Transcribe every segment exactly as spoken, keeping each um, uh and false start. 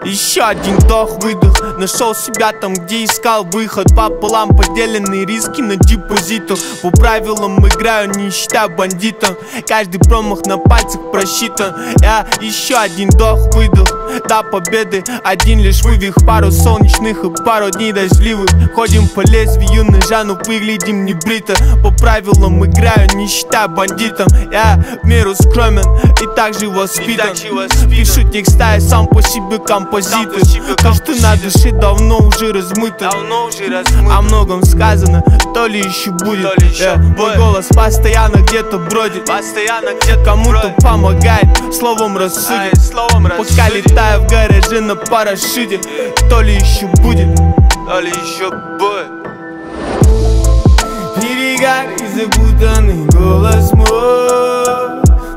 Еще один вдох-выдох. Нашел себя там, где искал выход. Пополам поделенные риски на депозитах. По правилам играю, не считаю бандитом. Каждый промах на пальцах просчитан. Я еще один вдох-выдох. До победы один лишь вывих. Пару солнечных и пару дней дождливых. Ходим по лезвию ножа, но выглядим не брито. По правилам играю, не считаю бандитом. Я в меру скромен и также воспитан. Пишу текста, я сам по себе композитор. То, что на душе давно уже размыто. О многом сказано, то ли еще будет. yeah. Мой голос постоянно где-то бродит. Кому-то помогает, словом рассудит. Пока летаю в гараже на парашюте. То ли еще будет, то ли еще будет. Берега и запутанный голос мой.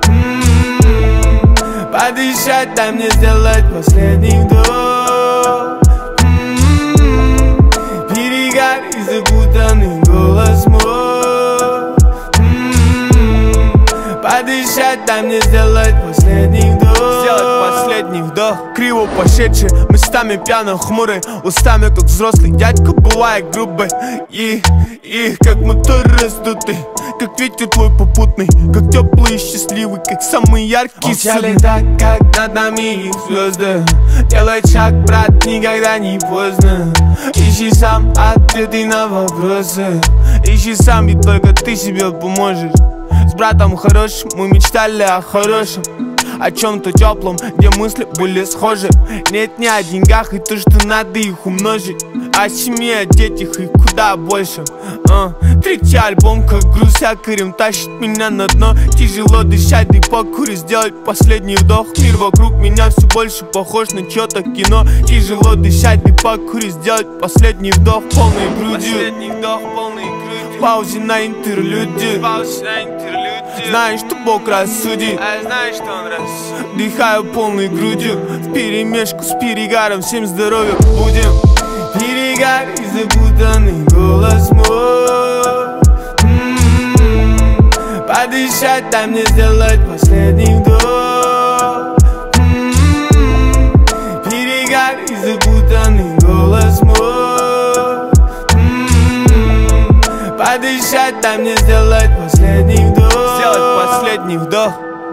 М-м-м. Подышать, дай мне сделать последний вдох. М-м-м. Берега и запутанный голос мой. М-м-м. Подышать, дай мне сделать последний вдох. Сделать последний вдох. Криво пошедший, местами пьяно хмурый. Устами как взрослый дядька, бывает грубый. И, и как мотор раздутый, как ветер твой попутный, как теплый и счастливый, как самый яркий Молчали так, как над нами звезды. Делай шаг, брат, никогда не поздно. Ищи сам ответы на вопросы. Ищи сам, ведь только ты себе поможешь. С братом хорошим мы мечтали о хорошем, о чем-то теплом, где мысли были схожи. Нет не о деньгах и то, что надо их умножить. О семье, о детях и куда больше. uh. Третий альбом, как груз якорем, тащит меня на дно. Тяжело дышать, да и покурить, сделать последний вдох. Мир вокруг меня все больше похож на чье-то кино. Тяжело дышать, да и покурить, сделать последний вдох полной грудью. Последний вдох полной грудью. Паузе на интерлюде. Знаешь, что Бог рассудит, а знаешь, что Он рассудит. Дыхаю полной грудью вперемешку с перегаром. Всем здоровья будем. Берега и запутанный голос мой. М-м-м. Подышать, дай мне сделать последний вдох. М-м-м. Берега и запутанный голос мой. М-м-м. Подышать, дай мне сделать последний вдох. Сделать последний вдох.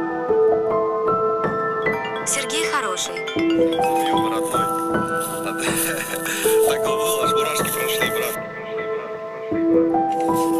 Сергей хороший. Юмор, родной. Так было, аж мурашки прошли, брат.